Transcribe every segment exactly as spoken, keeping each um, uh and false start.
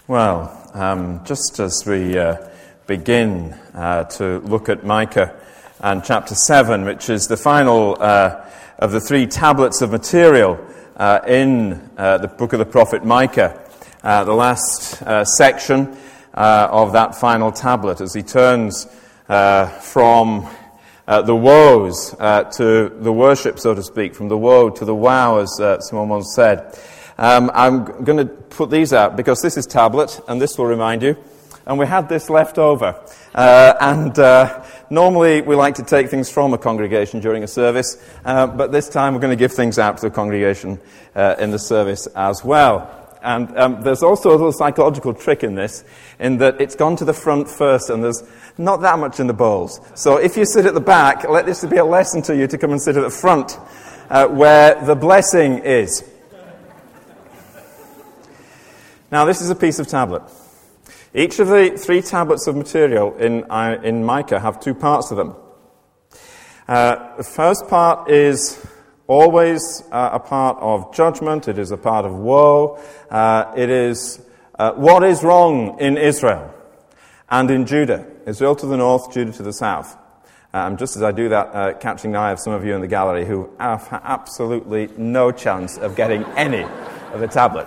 Well, um, just as we uh, begin uh, to look at Micah and chapter seven, which is the final uh, of the three tablets of material uh, in uh, the book of the prophet Micah, uh, the last uh, section uh, of that final tablet, as he turns uh, from uh, the woes uh, to the worship, so to speak, from the woe to the wow, as uh, someone once said. Um, I'm going to put these out because this is tablet, and this will remind you. And we had this left over. Uh, and uh, normally we like to take things from a congregation during a service, uh, but this time we're going to give things out to the congregation uh, in the service as well. And um, there's also a little psychological trick in this, in that it's gone to the front first, and there's not that much in the bowls. So if you sit at the back, let this be a lesson to you to come and sit at the front, uh, where the blessing is. Now, this is a piece of tablet. Each of the three tablets of material in, uh, in Micah have two parts to them. Uh, the first part is always uh, a part of judgment. It is a part of woe. Uh, it is uh, what is wrong in Israel and in Judah. Israel to the north, Judah to the south. Um, just as I do that, uh, catching the eye of some of you in the gallery who have absolutely no chance of getting any of the tablet.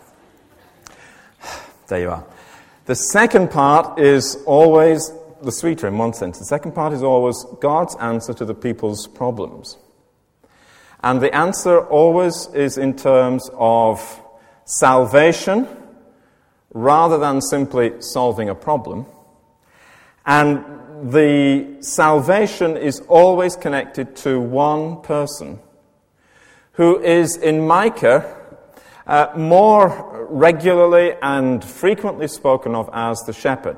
There you are. The second part is always the sweeter in one sense. The second part is always God's answer to the people's problems. And the answer always is in terms of salvation rather than simply solving a problem. And the salvation is always connected to one person who is in Micah Uh, more regularly and frequently spoken of as the shepherd.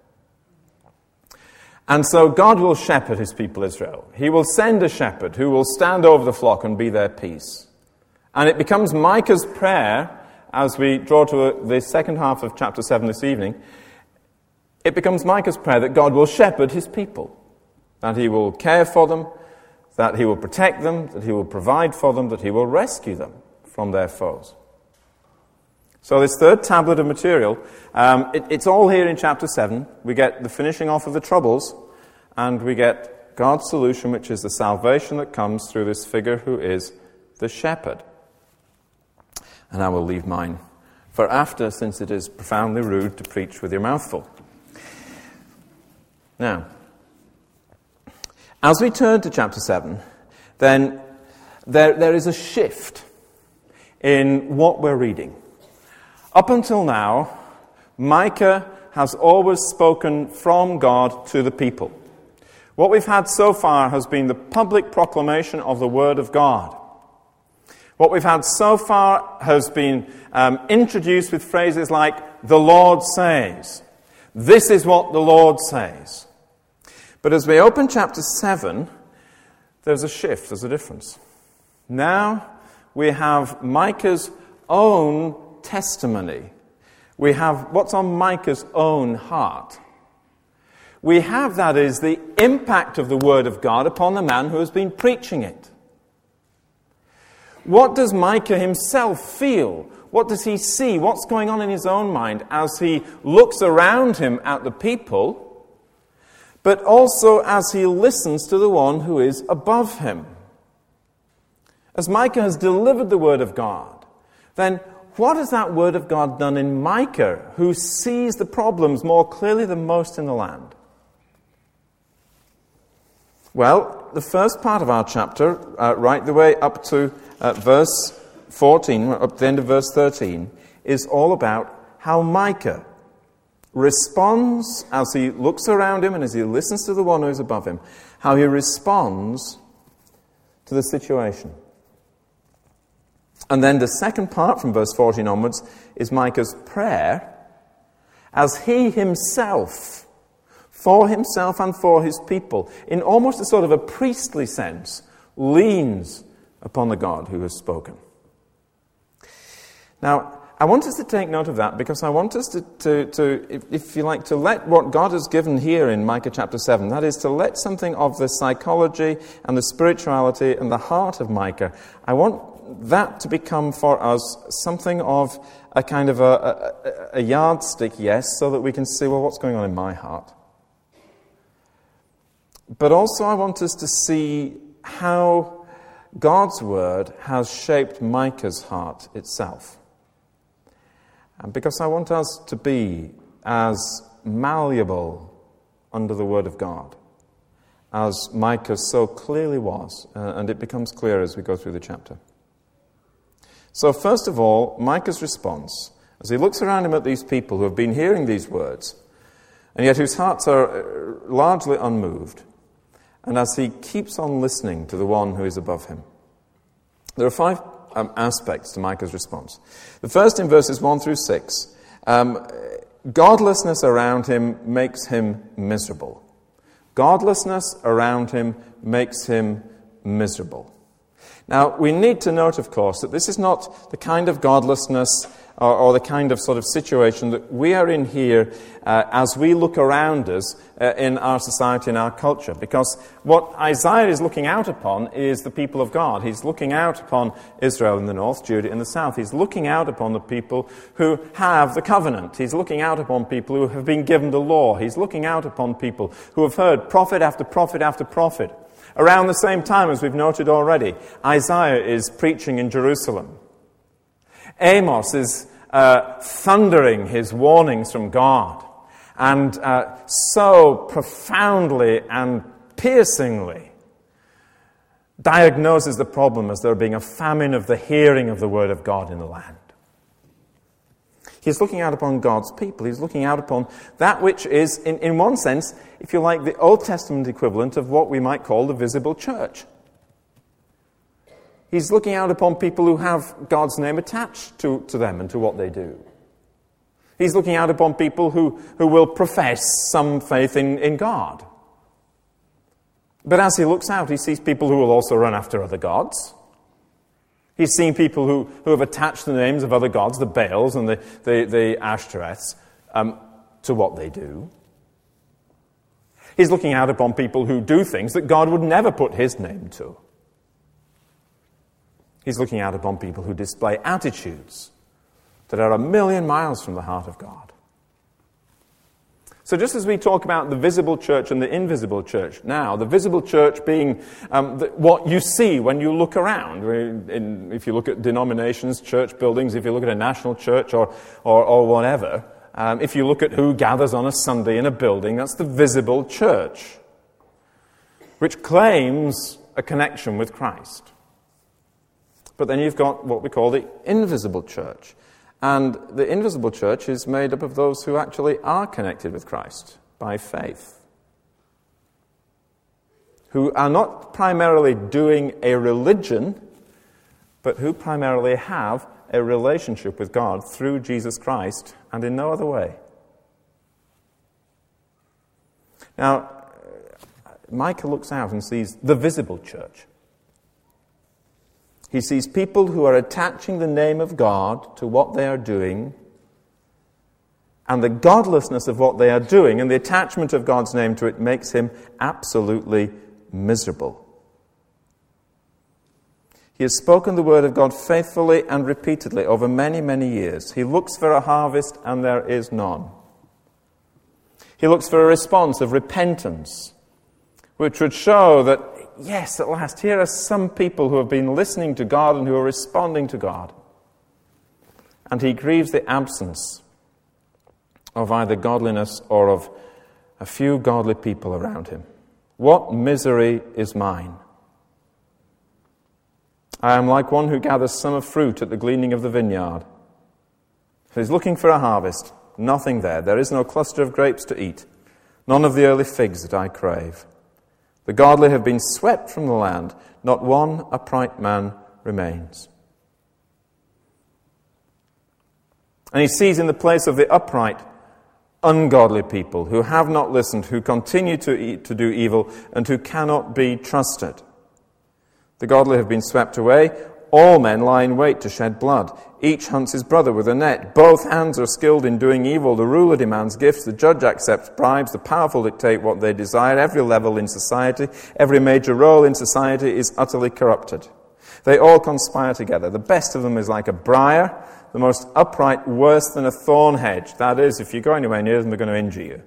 And so God will shepherd his people Israel. He will send a shepherd who will stand over the flock and be their peace. And it becomes Micah's prayer, as we draw to a, the second half of chapter seven this evening, it becomes Micah's prayer that God will shepherd his people, that he will care for them, that he will protect them, that he will provide for them, that he will rescue them from their foes. So this third tablet of material, um, it, it's all here in chapter seven. We get the finishing off of the troubles, and we get God's solution, which is the salvation that comes through this figure who is the shepherd. And I will leave mine for after, since it is profoundly rude to preach with your mouth full. Now, as we turn to chapter seven, then there, there is a shift in what we're reading. Up until now, Micah has always spoken from God to the people. What we've had so far has been the public proclamation of the Word of God. What we've had so far has been um, introduced with phrases like, "The Lord says." This is what the Lord says. But as we open chapter seven, there's a shift, there's a difference. Now we have Micah's own testimony. We have what's on Micah's own heart. We have, that is, the impact of the Word of God upon the man who has been preaching it. What does Micah himself feel? What does he see? What's going on in his own mind as he looks around him at the people, but also as he listens to the one who is above him? As Micah has delivered the Word of God, then what has that Word of God done in Micah, who sees the problems more clearly than most in the land? Well, the first part of our chapter, uh, right the way up to uh, verse fourteen, up to the end of verse thirteen, is all about how Micah responds as he looks around him and as he listens to the one who is above him, how he responds to the situation. And then the second part from verse fourteen onwards is Micah's prayer as he himself, for himself and for his people, in almost a sort of a priestly sense, leans upon the God who has spoken. Now, I want us to take note of that because I want us to, to, to if, if you like, to let what God has given here in Micah chapter seven, that is to let something of the psychology and the spirituality and the heart of Micah, I want that to become for us something of a kind of a, a, a yardstick, yes, so that we can see, well, what's going on in my heart? But also I want us to see how God's word has shaped Micah's heart itself. And because I want us to be as malleable under the word of God as Micah so clearly was, uh, and it becomes clear as we go through the chapter. So first of all, Micah's response, as he looks around him at these people who have been hearing these words, and yet whose hearts are largely unmoved, and as he keeps on listening to the one who is above him. There are five um, aspects to Micah's response. The first, in verses one through six, um, godlessness around him makes him miserable. Godlessness around him makes him miserable. Now, we need to note, of course, that this is not the kind of godlessness or, or the kind of sort of situation that we are in here uh, as we look around us uh, in our society and our culture. Because what Isaiah is looking out upon is the people of God. He's looking out upon Israel in the north, Judah in the south. He's looking out upon the people who have the covenant. He's looking out upon people who have been given the law. He's looking out upon people who have heard prophet after prophet after prophet. Around the same time, as we've noted already, Isaiah is preaching in Jerusalem. Amos is uh, thundering his warnings from God, and uh, so profoundly and piercingly diagnoses the problem as there being a famine of the hearing of the word of God in the land. He's looking out upon God's people. He's looking out upon that which is, in, in one sense, if you like, the Old Testament equivalent of what we might call the visible church. He's looking out upon people who have God's name attached to, to them and to what they do. He's looking out upon people who, who will profess some faith in, in God. But as he looks out, he sees people who will also run after other gods. He's seen people who, who have attached the names of other gods, the Baals and the, the, the Ashtoreths, um, to what they do. He's looking out upon people who do things that God would never put his name to. He's looking out upon people who display attitudes that are a million miles from the heart of God. So just as we talk about the visible church and the invisible church now, the visible church being um, the, what you see when you look around. In, if you look at denominations, church buildings, if you look at a national church or, or, or whatever, um, if you look at who gathers on a Sunday in a building, that's the visible church, which claims a connection with Christ. But then you've got what we call the invisible church. And the invisible church is made up of those who actually are connected with Christ by faith, who are not primarily doing a religion, but who primarily have a relationship with God through Jesus Christ and in no other way. Now, Micah looks out and sees the visible church. He sees people who are attaching the name of God to what they are doing, and the godlessness of what they are doing and the attachment of God's name to it makes him absolutely miserable. He has spoken the word of God faithfully and repeatedly over many, many years. He looks for a harvest and there is none. He looks for a response of repentance, which would show that yes, at last, here are some people who have been listening to God and who are responding to God. And he grieves the absence of either godliness or of a few godly people around him. What misery is mine! I am like one who gathers summer fruit at the gleaning of the vineyard. So he's looking for a harvest. Nothing there. There is no cluster of grapes to eat. None of the early figs that I crave. The godly have been swept from the land. Not one upright man remains. And he sees in the place of the upright, ungodly people who have not listened, who continue to eat, to do evil, and who cannot be trusted. The godly have been swept away. All men lie in wait to shed blood. Each hunts his brother with a net. Both hands are skilled in doing evil. The ruler demands gifts. The judge accepts bribes. The powerful dictate what they desire. Every level in society, every major role in society is utterly corrupted. They all conspire together. The best of them is like a briar, the most upright worse than a thorn hedge. That is, if you go anywhere near them, they're going to injure you.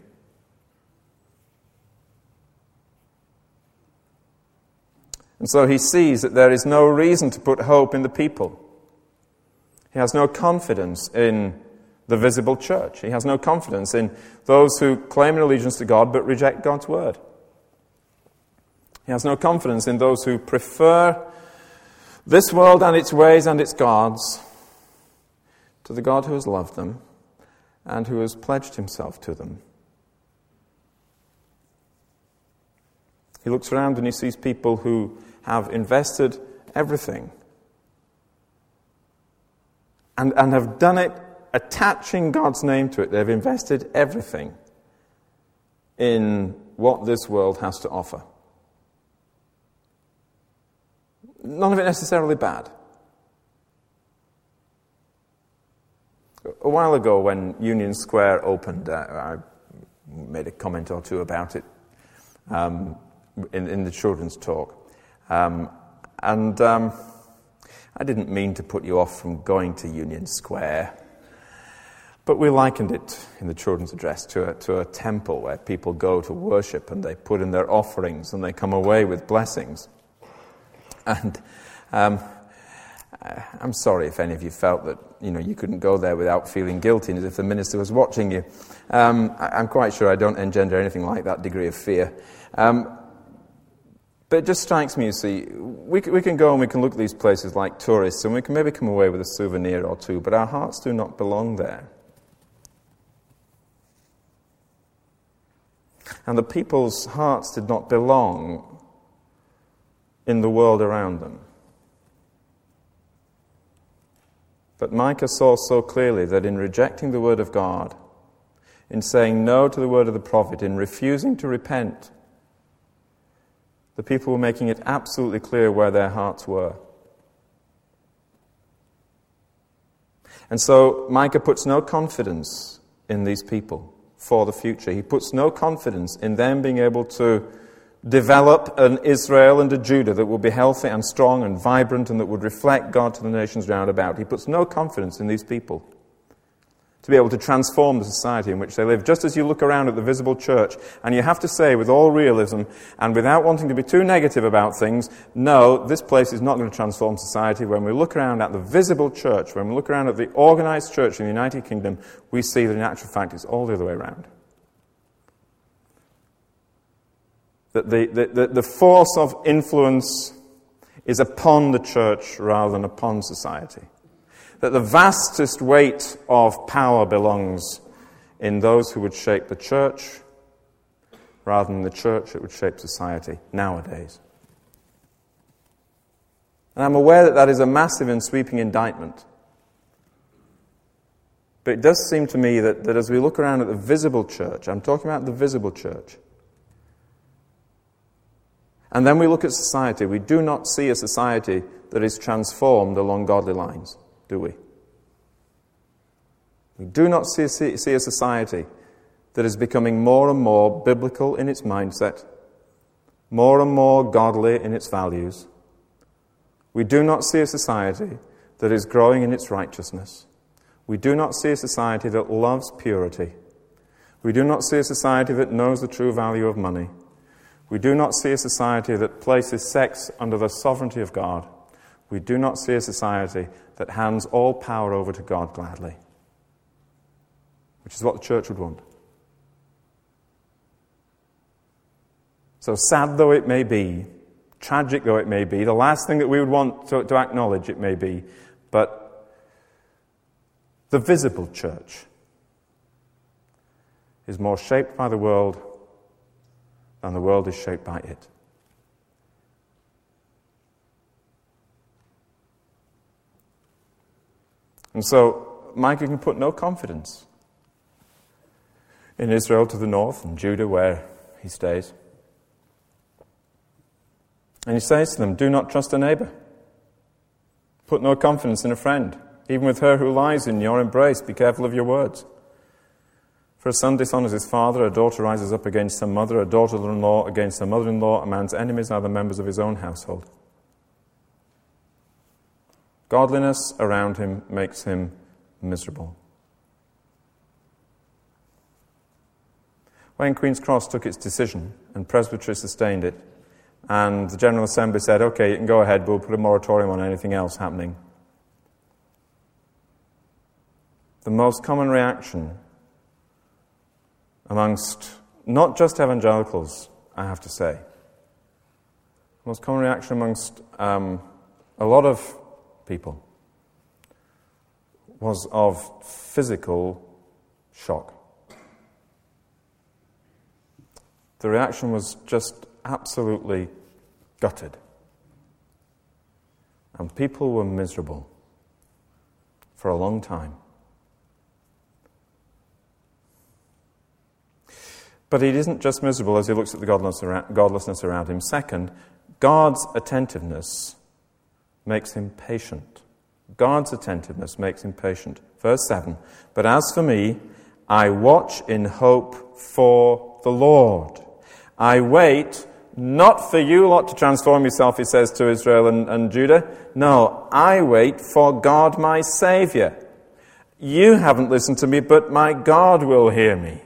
And so he sees that there is no reason to put hope in the people. He has no confidence in the visible church. He has no confidence in those who claim an allegiance to God but reject God's word. He has no confidence in those who prefer this world and its ways and its gods to the God who has loved them and who has pledged himself to them. He looks around and he sees people who have invested everything and, and have done it attaching God's name to it. They've invested everything in what this world has to offer. None of it necessarily bad. A while ago when Union Square opened, uh, I made a comment or two about it um, in, in the children's talk. Um, and um, I didn't mean to put you off from going to Union Square, but we likened it in the children's address to a, to a temple where people go to worship and they put in their offerings and they come away with blessings. And um, I'm sorry if any of you felt that you know you couldn't go there without feeling guilty and as if the minister was watching you. Um, I'm quite sure I don't engender anything like that degree of fear. Um, but it just strikes me, you see, we, we can go and we can look at these places like tourists and we can maybe come away with a souvenir or two, but our hearts do not belong there. And the people's hearts did not belong in the world around them. But Micah saw so clearly that in rejecting the word of God, in saying no to the word of the prophet, in refusing to repent, the people were making it absolutely clear where their hearts were. And so Micah puts no confidence in these people for the future. He puts no confidence in them being able to develop an Israel and a Judah that will be healthy and strong and vibrant and that would reflect God to the nations round about. He puts no confidence in these people to be able to transform the society in which they live. Just as you look around at the visible church, and you have to say with all realism and without wanting to be too negative about things, no, this place is not going to transform society. When we look around at the visible church, when we look around at the organized church in the United Kingdom, we see that in actual fact it's all the other way around. That the, the, the force of influence is upon the church rather than upon society. That the vastest weight of power belongs in those who would shape the church rather than the church that would shape society nowadays. And I'm aware that that is a massive and sweeping indictment. But it does seem to me that, that as we look around at the visible church, I'm talking about the visible church, and then we look at society, we do not see a society that is transformed along godly lines, do we? We do not see, see, see a society that is becoming more and more biblical in its mindset, more and more godly in its values. We do not see a society that is growing in its righteousness. We do not see a society that loves purity. We do not see a society that knows the true value of money. We do not see a society that places sex under the sovereignty of God. We do not see a society that hands all power over to God gladly, which is what the church would want. So sad though it may be, tragic though it may be, the last thing that we would want to, to acknowledge it may be, but the visible church is more shaped by the world than the world is shaped by it. And so Micah can put no confidence in Israel to the north and Judah where he stays. And he says to them, do not trust a neighbor. Put no confidence in a friend. Even with her who lies in your embrace, be careful of your words. For a son dishonors his father, a daughter rises up against her mother, a daughter-in-law against her mother-in-law. A man's enemies are the members of his own household. Godliness around him makes him miserable. When Queen's Cross took its decision and Presbytery sustained it, and the General Assembly said, okay, you can go ahead, we'll put a moratorium on anything else happening, the most common reaction amongst not just evangelicals, I have to say, the most common reaction amongst um, a lot of people was of physical shock. The reaction was just absolutely gutted. And people were miserable for a long time. But he isn't just miserable as he looks at the godlessness around him. Second, God's attentiveness makes him patient. God's attentiveness makes him patient. Verse seven, but as for me, I watch in hope for the Lord. I wait not for you lot to transform yourself, he says to Israel and, and Judah. No, I wait for God my Saviour. You haven't listened to me, but my God will hear me.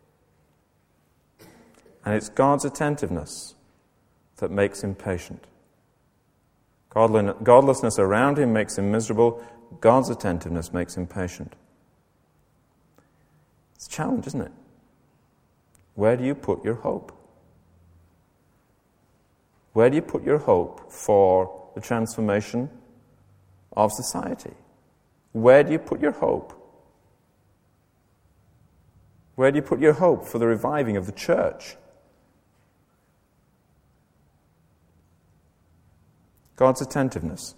And it's God's attentiveness that makes him patient. Godlessness around him makes him miserable. God's attentiveness makes him patient. It's a challenge, isn't it? Where do you put your hope? Where do you put your hope for the transformation of society? Where do you put your hope? Where do you put your hope for the reviving of the church? God's attentiveness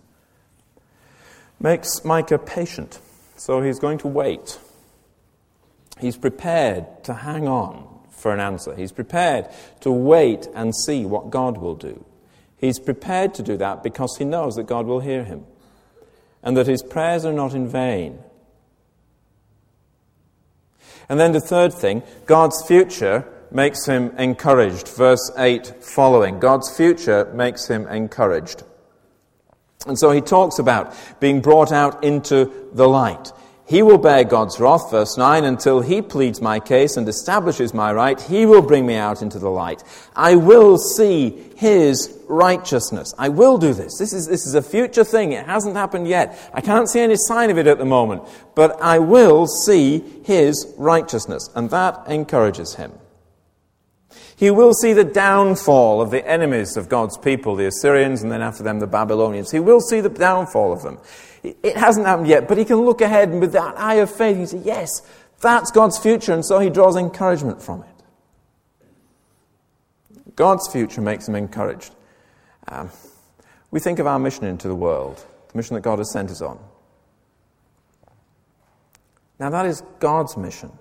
makes Micah patient, so he's going to wait. He's prepared to hang on for an answer. He's prepared to wait and see what God will do. He's prepared to do that because he knows that God will hear him and that his prayers are not in vain. And then the third thing, God's future makes him encouraged. Verse eight following. God's future makes him encouraged. And so he talks about being brought out into the light. He will bear God's wrath, verse nine, until he pleads my case and establishes my right. He will bring me out into the light. I will see his righteousness. I will do this. This is, this is a future thing. It hasn't happened yet. I can't see any sign of it at the moment. But I will see his righteousness. And that encourages him. He will see the downfall of the enemies of God's people, the Assyrians, and then after them the Babylonians. He will see the downfall of them. It hasn't happened yet, but he can look ahead and with that eye of faith, he says, yes, that's God's future, and so he draws encouragement from it. God's future makes him encouraged. Um, we think of our mission into the world, the mission that God has sent us on. Now that is God's mission.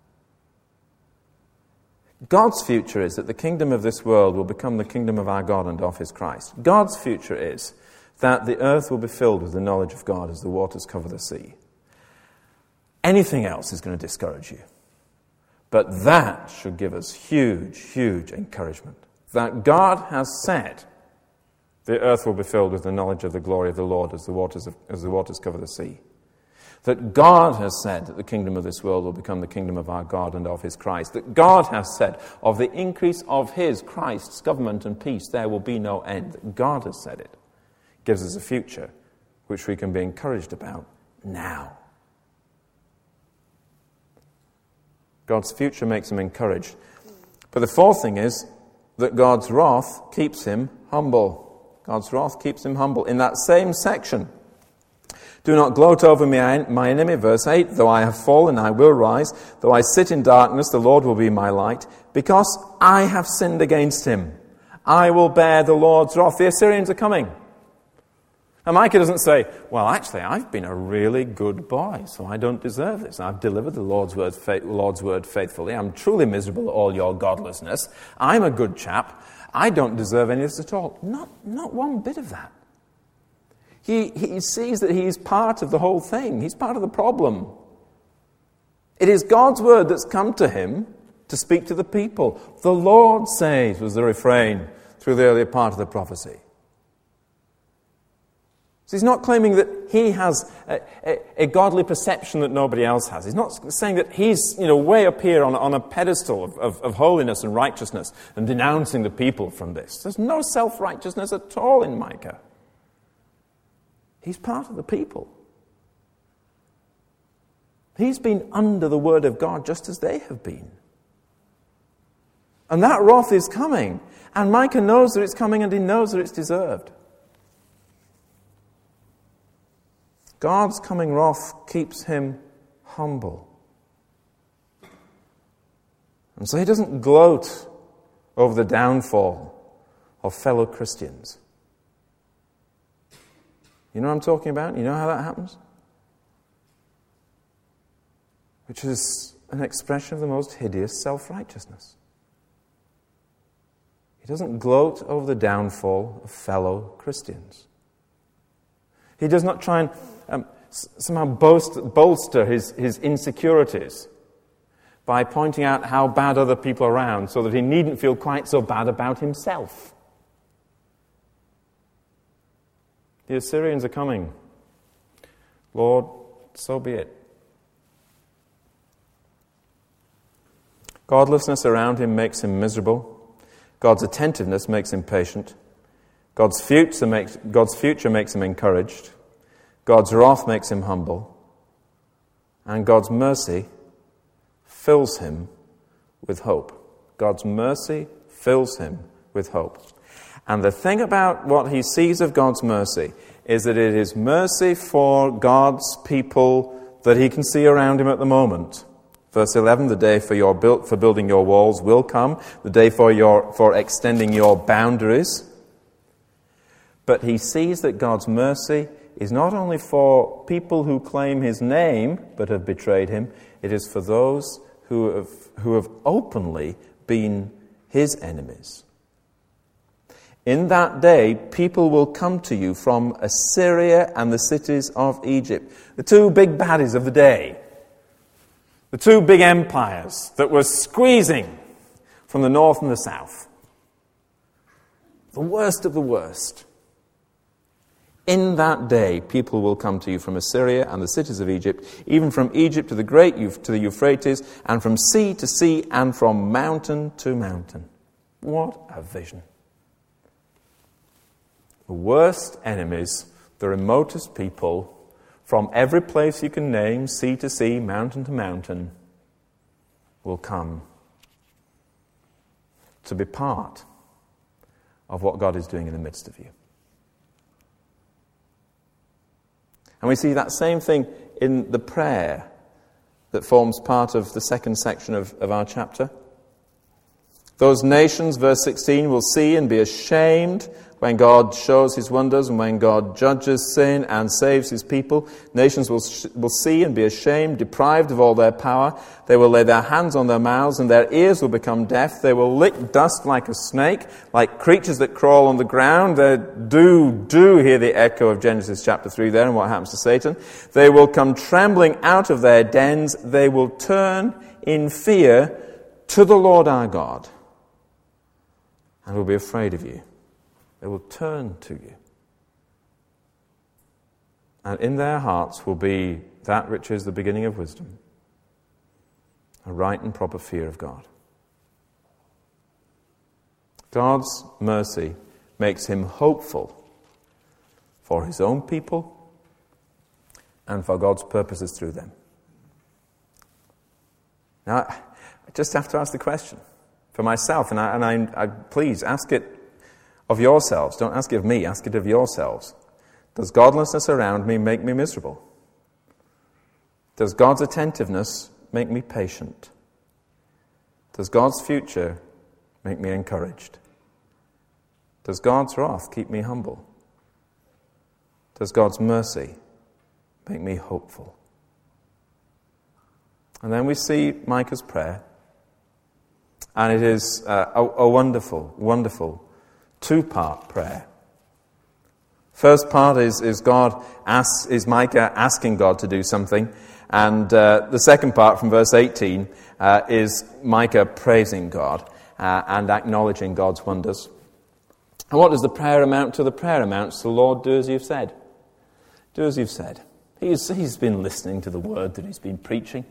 God's future is that the kingdom of this world will become the kingdom of our God and of his Christ. God's future is that the earth will be filled with the knowledge of God as the waters cover the sea. Anything else is going to discourage you. But that should give us huge, huge encouragement. That God has said the earth will be filled with the knowledge of the glory of the Lord as the waters, of, as the waters cover the sea. That God has said that the kingdom of this world will become the kingdom of our God and of his Christ. That God has said of the increase of his, Christ's, government and peace there will be no end. That God has said it. Gives us a future which we can be encouraged about now. God's future makes him encouraged. But the fourth thing is that God's wrath keeps him humble. God's wrath keeps him humble. In that same section, do not gloat over me, my enemy, verse eight, though I have fallen, I will rise. Though I sit in darkness, the Lord will be my light. Because I have sinned against him, I will bear the Lord's wrath. The Assyrians are coming. And Micah doesn't say, well, actually, I've been a really good boy, so I don't deserve this. I've delivered the Lord's word, Lord's word faithfully. I'm truly miserable at all your godlessness. I'm a good chap. I don't deserve any of this at all. Not, not one bit of that. He, he sees that he's part of the whole thing. He's part of the problem. It is God's word that's come to him to speak to the people. The Lord says, was the refrain through the earlier part of the prophecy. So he's not claiming that he has a, a, a godly perception that nobody else has. He's not saying that he's, you know, way up here on, on a pedestal of, of, of holiness and righteousness and denouncing the people from this. There's no self-righteousness at all in Micah. He's part of the people. He's been under the word of God just as they have been. And that wrath is coming. And Micah knows that it's coming and he knows that it's deserved. God's coming wrath keeps him humble. And so he doesn't gloat over the downfall of fellow Christians. You know what I'm talking about? You know how that happens? Which is an expression of the most hideous self-righteousness. He doesn't gloat over the downfall of fellow Christians. He does not try and um, somehow boast, bolster his, his insecurities by pointing out how bad other people are around so that he needn't feel quite so bad about himself. The Assyrians are coming. Lord, so be it. Godlessness around him makes him miserable. God's attentiveness makes him patient. God's future makes, God's future makes him encouraged. God's wrath makes him humble. And God's mercy fills him with hope. God's mercy fills him with hope. And the thing about what he sees of God's mercy is that it is mercy for God's people that he can see around him at the moment. Verse eleven, the day for your build, for building your walls will come, the day for your for extending your boundaries. But he sees that God's mercy is not only for people who claim his name but have betrayed him, it is for those who have who have openly been his enemies. In that day, people will come to you from Assyria and the cities of Egypt, the two big baddies of the day. The two big empires that were squeezing from the north and the south. The worst of the worst. In that day, people will come to you from Assyria and the cities of Egypt, even from Egypt to the great to the Euphrates, and from sea to sea, and from mountain to mountain. What a vision. The worst enemies, the remotest people, from every place you can name, sea to sea, mountain to mountain, will come to be part of what God is doing in the midst of you. And we see that same thing in the prayer that forms part of the second section of, of our chapter. Those nations, verse sixteen, will see and be ashamed when God shows his wonders and when God judges sin and saves his people. Nations will will see and be ashamed, deprived of all their power. They will lay their hands on their mouths and their ears will become deaf. They will lick dust like a snake, like creatures that crawl on the ground. They do, do hear the echo of Genesis chapter three there and what happens to Satan. They will come trembling out of their dens. They will turn in fear to the Lord our God and will be afraid of you. They will turn to you. And in their hearts will be that which is the beginning of wisdom, a right and proper fear of God. God's mercy makes him hopeful for his own people and for God's purposes through them. Now, I just have to ask the question for myself, and I, and I, I please ask it of yourselves. Don't ask it of me, ask it of yourselves. Does godlessness around me make me miserable? Does God's attentiveness make me patient? Does God's future make me encouraged? Does God's wrath keep me humble? Does God's mercy make me hopeful? And then we see Micah's prayer, and it is uh, a, a wonderful, wonderful two-part prayer. First part is, is God asks, is Micah asking God to do something, and uh, the second part from verse eighteen uh, is Micah praising God uh, and acknowledging God's wonders. And what does the prayer amount to? The prayer amounts to, Lord, do as you've said. Do as you've said. He's, he's been listening to the word that he's been preaching.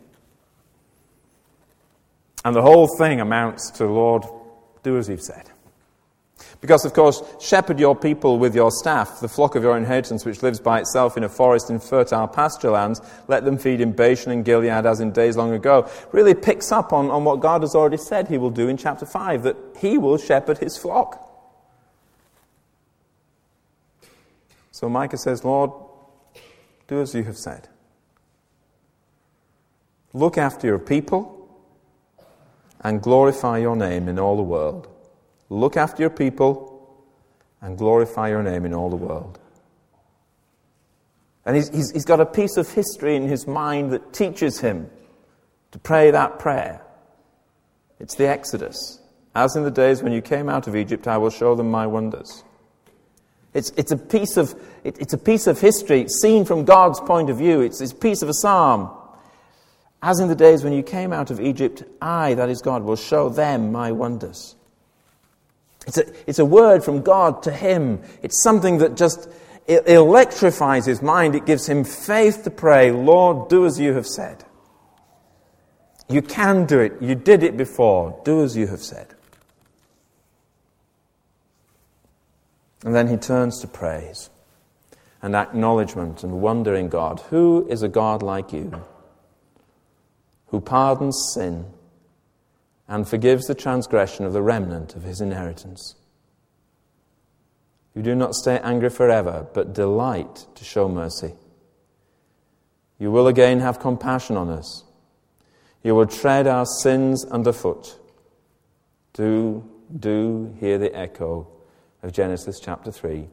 And the whole thing amounts to, Lord, do as you've said. Because, of course, shepherd your people with your staff, the flock of your inheritance which lives by itself in a forest in fertile pasture lands. Let them feed in Bashan and Gilead as in days long ago. Really picks up on, on what God has already said he will do in chapter five, that he will shepherd his flock. So Micah says, Lord, do as you have said. Look after your people and glorify your name in all the world. Look after your people and glorify your name in all the world. And he's, he's, he's got a piece of history in his mind that teaches him to pray that prayer. It's the Exodus. As in the days when you came out of Egypt, I will show them my wonders. It's, it's, a, piece of, it, it's a piece of history seen from God's point of view. It's, it's a piece of a psalm. As in the days when you came out of Egypt, I, that is God, will show them my wonders. It's a, it's a word from God to him. It's something that just electrifies his mind. It gives him faith to pray, Lord, do as you have said. You can do it. You did it before. Do as you have said. And then he turns to praise and acknowledgement and wonder in God. Who is a God like you, who pardons sin and forgives the transgression of the remnant of his inheritance? You do not stay angry forever, but delight to show mercy. You will again have compassion on us. You will tread our sins underfoot. Do, do hear the echo of Genesis chapter three.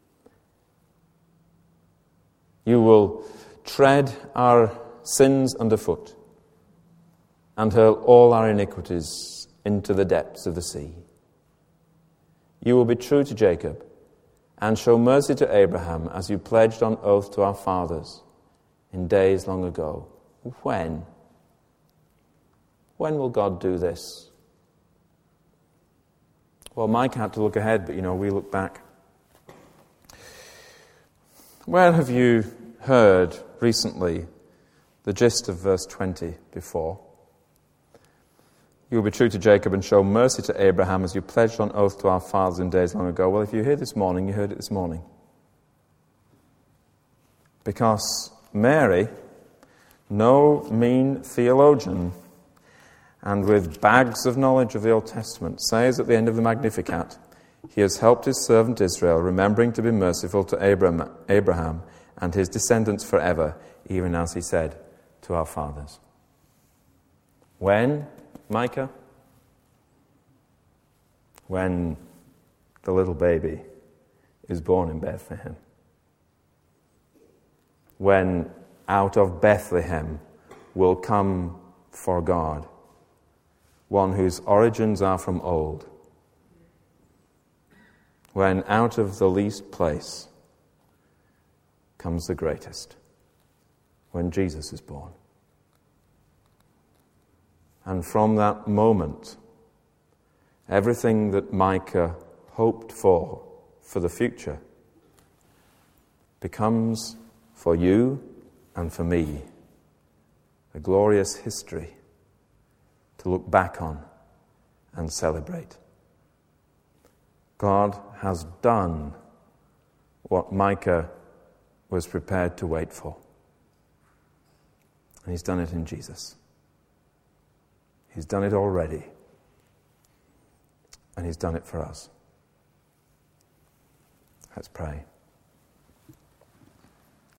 You will tread our sins underfoot and hurl all our iniquities into the depths of the sea. You will be true to Jacob and show mercy to Abraham as you pledged on oath to our fathers in days long ago. When? When will God do this? Well, Mike had to look ahead, but you know, we look back. Where have you heard recently the gist of verse twenty before? You will be true to Jacob and show mercy to Abraham as you pledged on oath to our fathers in days long ago. Well, if you hear this morning, you heard it this morning. Because Mary, no mean theologian, and with bags of knowledge of the Old Testament, says at the end of the Magnificat, he has helped his servant Israel, remembering to be merciful to Abraham, Abraham and his descendants forever, even as he said to our fathers. When, Micah? When the little baby is born in Bethlehem. When out of Bethlehem will come for God one whose origins are from old. When out of the least place comes the greatest. When Jesus is born. And from that moment, everything that Micah hoped for, for the future, becomes for you and for me a glorious history to look back on and celebrate. God has done what Micah was prepared to wait for. And he's done it in Jesus. He's done it already. And he's done it for us. Let's pray.